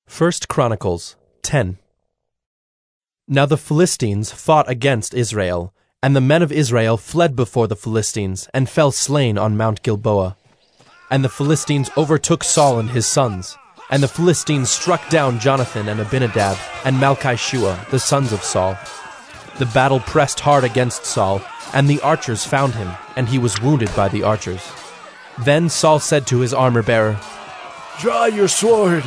1 Chronicles 10. Now the Philistines fought against Israel, and the men of Israel fled before the Philistines, and fell slain on Mount Gilboa. And the Philistines overtook Saul and his sons, and the Philistines struck down Jonathan and Abinadab, and Malchishua, the sons of Saul. The battle pressed hard against Saul, and the archers found him, and he was wounded by the archers. Then Saul said to his armor-bearer, "Draw your sword,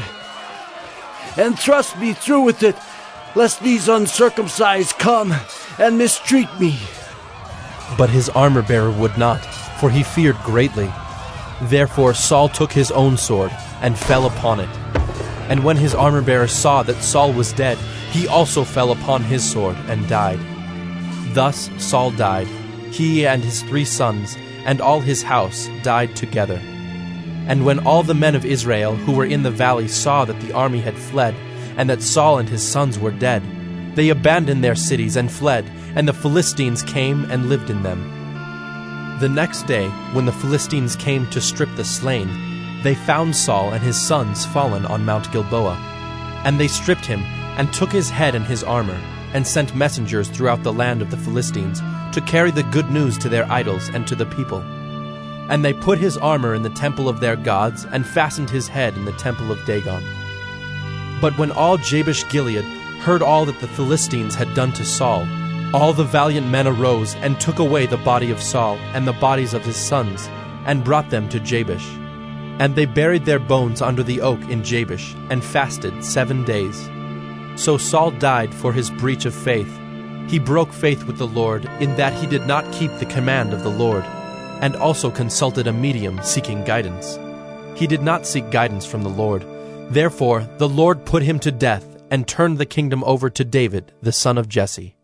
and thrust me through with it, lest these uncircumcised come and mistreat me." But his armor-bearer would not, for he feared greatly. Therefore Saul took his own sword, and fell upon it. And when his armor-bearer saw that Saul was dead, he also fell upon his sword, and died. Thus Saul died, he and his 3 sons, and all his house died together. And when all the men of Israel who were in the valley saw that the army had fled, and that Saul and his sons were dead, they abandoned their cities and fled, and the Philistines came and lived in them. The next day, when the Philistines came to strip the slain, they found Saul and his sons fallen on Mount Gilboa. And they stripped him, and took his head and his armor, and sent messengers throughout the land of the Philistines to carry the good news to their idols and to the people. And they put his armor in the temple of their gods, and fastened his head in the temple of Dagon. But when all Jabesh-Gilead heard all that the Philistines had done to Saul, all the valiant men arose and took away the body of Saul and the bodies of his sons, and brought them to Jabesh. And they buried their bones under the oak in Jabesh, and fasted 7 days. So Saul died for his breach of faith. He broke faith with the Lord, in that he did not keep the command of the Lord, and also consulted a medium seeking guidance. He did not seek guidance from the Lord. Therefore the Lord put him to death, and turned the kingdom over to David, the son of Jesse.